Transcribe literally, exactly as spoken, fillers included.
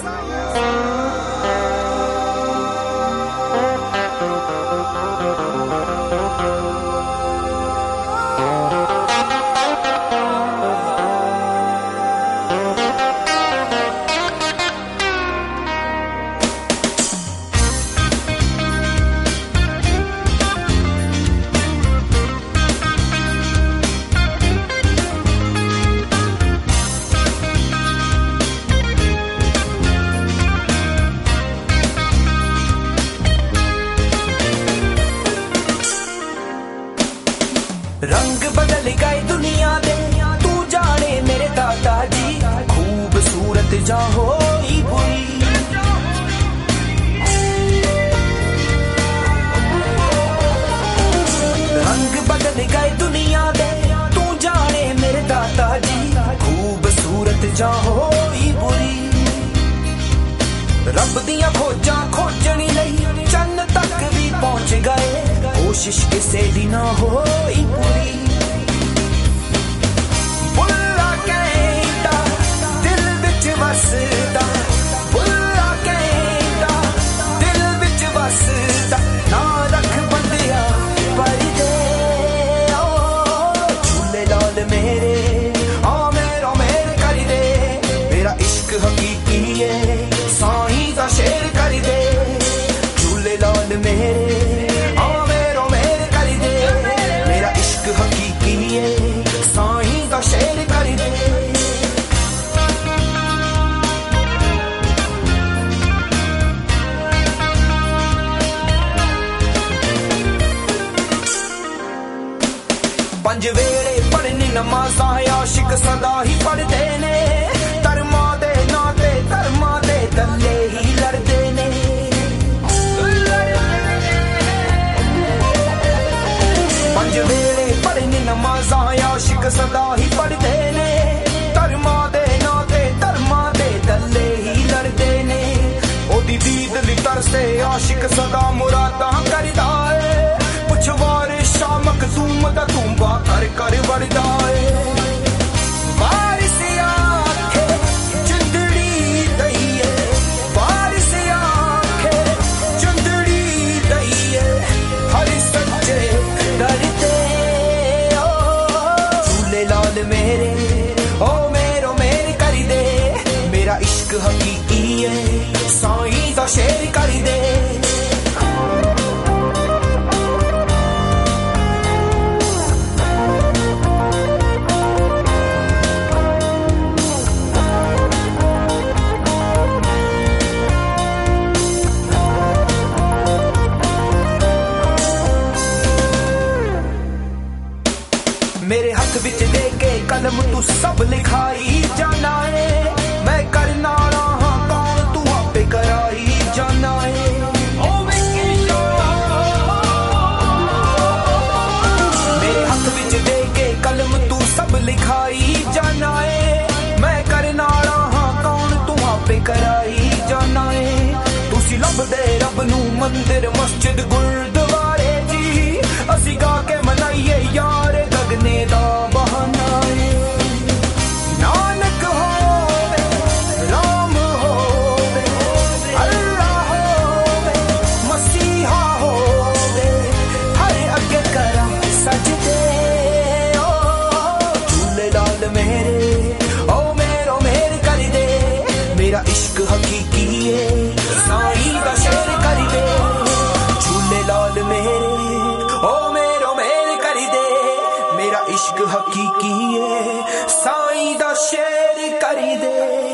रंग बदल गए दुनिया दे, तू जाने मेरे दादाजी, खूबसूरत जा होई बुरी। रंग बदल गए दुनिया दे, तू जाने मेरे दादाजी, खूबसूरत जा होई बुरी। रब दियां खोजां खोजनी लई चन्न तक भी पहुंच गए, कोशिश किसे दी ना होई पूरी। बुल्ला कहंदा दिल विच वसदा, बुल्ला कहंदा दिल विच वसदा, ना रख बंदिया परदे। ओ झूले लाल मेरे आ मेरो मेर कर दे, मेरा इश्क हकीकी है साईं दा शेर कर दे। झूले लाल मेरे पंज वेले पढ़नी नमाज़ां आशिक सदा ही पढ़दे ने, धर्मा दे नाते धर्मा दे दल्ले ही लड़दे ने। पंज वेले पढ़नी नमाज़ां आशिक सदा ही पढ़दे ने, धर्मा दे नाते धर्मा दे दल्ले ही लड़दे ने। ओदी दीद ली तरसे आशिक सदा मुरादां करदा है, पुछवार शामक तूम दा तूंबा कर कर वरदा है। बारिश आखे चंदड़ी दईए, बारिश आखे चंदड़ी दईए, हर सच्चे डरते। ओ झूले लाल मेरे ओ मेरो मेर कर दे, मेरा इश्क हकीकी है साईं दा शेर कर दे। मेरे हाथ विच दे के कलम तू सब लिखाई जाना है, मैं करना रहा कौन तू आपे कराई जाना है। मेरे हाथ विच दे के कलम तू सब लिखाई जाना है, मैं करना रहा कौन तू आपे कराई जाना है। तुसी लभदे रब नू मंदिर मस्जिद गुरुद्वारे जी, असी गा के मनाइए यार गगने दा बहाना है। नानक होवे राम होवे अल्लाह होवे मसीहा होवे, हर अगे करा सजदे। ओ झूले लाल मेरे ओ मेरो मेर कर दे, मेरा इश्क हकीकी है साईं दा शेर कर दे। झूले लाल मेरे ओ मेरो मेर कर दे, मेरा इश्क हकीकी है साईं दा शेर कर दे।